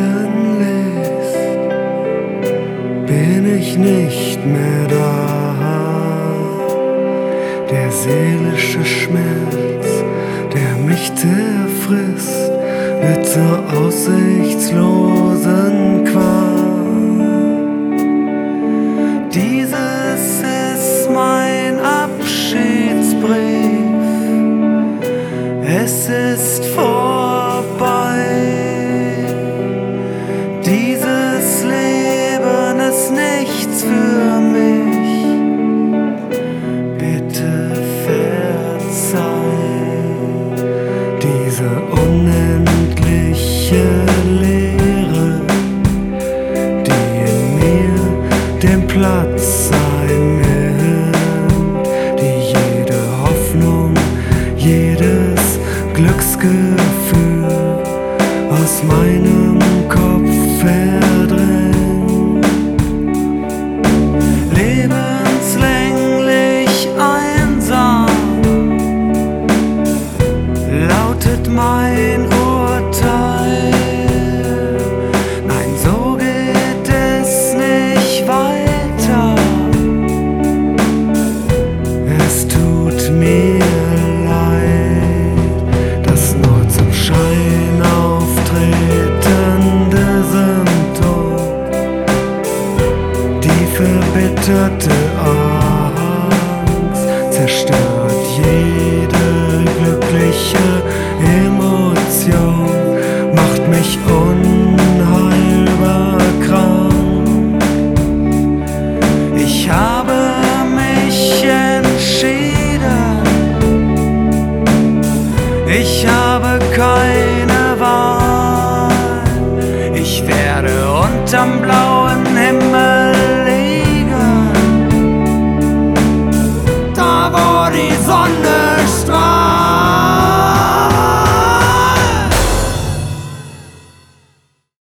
lässt, bin ich nicht mehr da. Der seelische Schmerz, der mich zerfrisst, wird zur aussichtslosen Qual. Dieses ist mein Abschiedsbrief, es ist vorbei. Dieses Leben ist nichts für mich, bitte verzeih. Diese unendliche Leere, die in mir den Platz einnimmt, die jede Hoffnung, jedes Glücksgefühl aus meinem Kopf verdrängt. Lebenslänglich einsam lautet mein Urteil. Nein, so geht es nicht weiter. Es tut mir leid, das nur zum Schein auftretende Symptom, die verbitterte Angst zerstört jede glückliche Emotion, macht mich unheilbar krank. Ich habe mich entschieden, ich habe keine Wahl. Ich werde unterm blauen Himmel liegen, da wo die